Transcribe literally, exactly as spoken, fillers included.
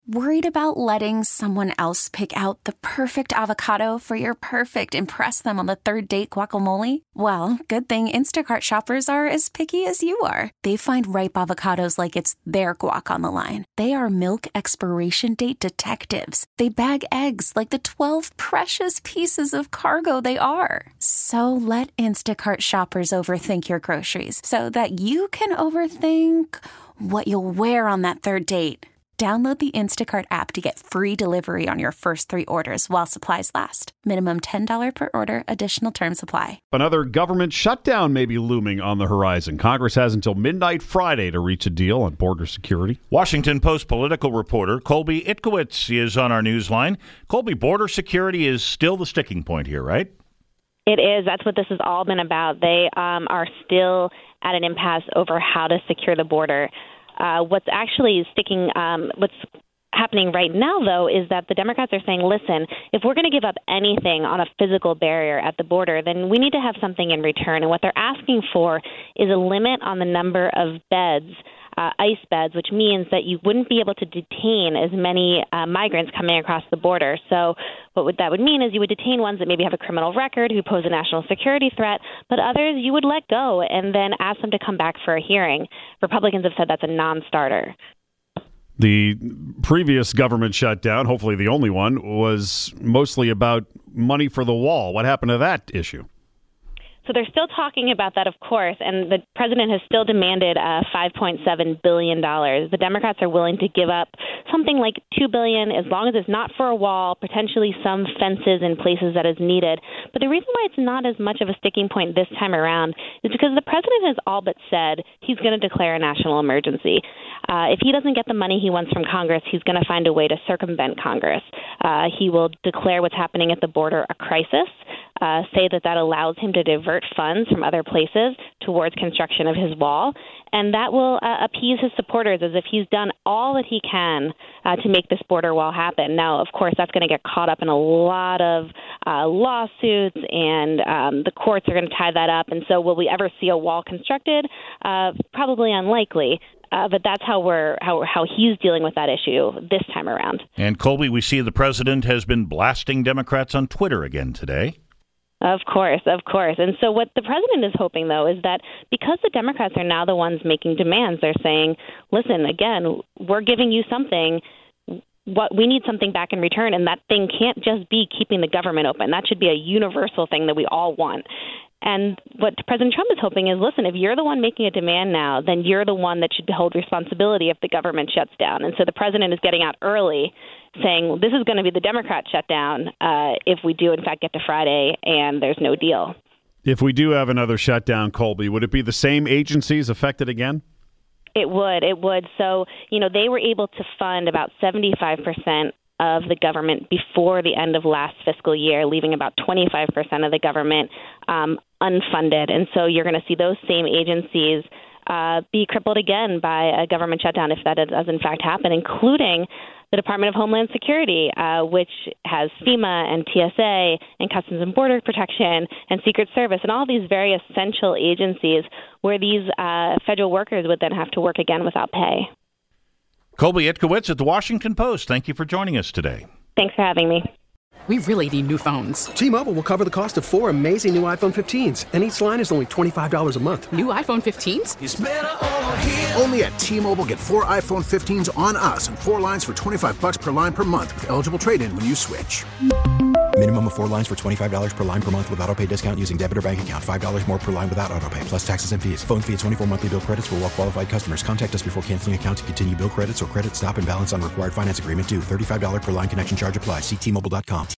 Worried about letting someone else pick out the perfect avocado for your perfect impress them on the third date guacamole? Well, good thing Instacart shoppers are as picky as you are. They find ripe avocados like it's their guac on the line. They are milk expiration date detectives. They bag eggs like the twelve precious pieces of cargo they are. So let Instacart shoppers overthink your groceries so that you can overthink what you'll wear on that third date. Download the Instacart app to get free delivery on your first three orders while supplies last. Minimum ten dollars per order. Additional terms apply. Another government shutdown may be looming on the horizon. Congress has until midnight Friday to reach a deal on border security. Washington Post political reporter Colby Itkowitz is on our news line. Colby, border security is still the sticking point here, right? It is. That's what this has all been about. They um, are still at an impasse over how to secure the border. Uh, what's actually sticking, um, what's happening right now, though, is that the Democrats are saying, listen, if we're going to give up anything on a physical barrier at the border, then we need to have something in return. And what they're asking for is a limit on the number of beds, uh, ICE beds, which means that you wouldn't be able to detain as many uh, migrants coming across the border. So what would, that would mean is you would detain ones that maybe have a criminal record, who pose a national security threat, but others you would let go and then ask them to come back for a hearing. Republicans have said that's a non-starter. The previous government shutdown, hopefully the only one, was mostly about money for the wall. What happened to that issue? So they're still talking about that, of course, and the president has still demanded uh, five point seven billion dollars. The Democrats are willing to give up something like two billion dollars as long as it's not for a wall, potentially some fences in places that is needed. But the reason why it's not as much of a sticking point this time around is because the president has all but said he's going to declare a national emergency. Uh, if he doesn't get the money he wants from Congress, he's going to find a way to circumvent Congress. Uh, he will declare what's happening at the border a crisis, uh, say that that allows him to divert funds from other places towards construction of his wall, and that will uh, appease his supporters as if he's done all that he can uh, to make this border wall happen. Now, of course, that's going to get caught up in a lot of uh, lawsuits, and um, the courts are going to tie that up. And so will we ever see a wall constructed? Uh, probably unlikely. Uh, but that's how we're how how he's dealing with that issue this time around. And Colby, we see the president has been blasting Democrats on Twitter again today. Of course, of course. And so what the president is hoping, though, is that because the Democrats are now the ones making demands, they're saying, listen, again, we're giving you something. What we need something back in return, and that thing can't just be keeping the government open. That should be a universal thing that we all want. And what President Trump is hoping is, listen, if you're the one making a demand now, then you're the one that should hold responsibility if the government shuts down. And so the president is getting out early, saying this is going to be the Democrat shutdown uh, if we do, in fact, get to Friday and there's no deal. If we do have another shutdown, Colby, would it be the same agencies affected again? It would. It would. So, you know, they were able to fund about seventy-five percent of the government before the end of last fiscal year, leaving about twenty-five percent of the government um, unfunded. And so you're going to see those same agencies uh, be crippled again by a government shutdown if that does in fact happen, including the Department of Homeland Security, uh, which has FEMA and T S A and Customs and Border Protection and Secret Service and all these very essential agencies where these uh, federal workers would then have to work again without pay. Colby Itkowitz at the Washington Post. Thank you for joining us today. Thanks for having me. We really need new phones. T-Mobile will cover the cost of four amazing new iPhone fifteens, and each line is only twenty-five dollars a month. New iPhone fifteens? It's better over here. Only at T-Mobile, get four iPhone fifteens on us and four lines for twenty-five dollars per line per month with eligible trade-in when you switch. Minimum of four lines for twenty-five dollars per line per month with autopay discount using debit or bank account. five dollars more per line without autopay, plus taxes and fees. Phone fee at twenty-four monthly bill credits for well-qualified customers. Contact us before canceling account to continue bill credits or credit stop and balance on required finance agreement due. thirty-five dollars per line connection charge applies. See T Mobile dot com.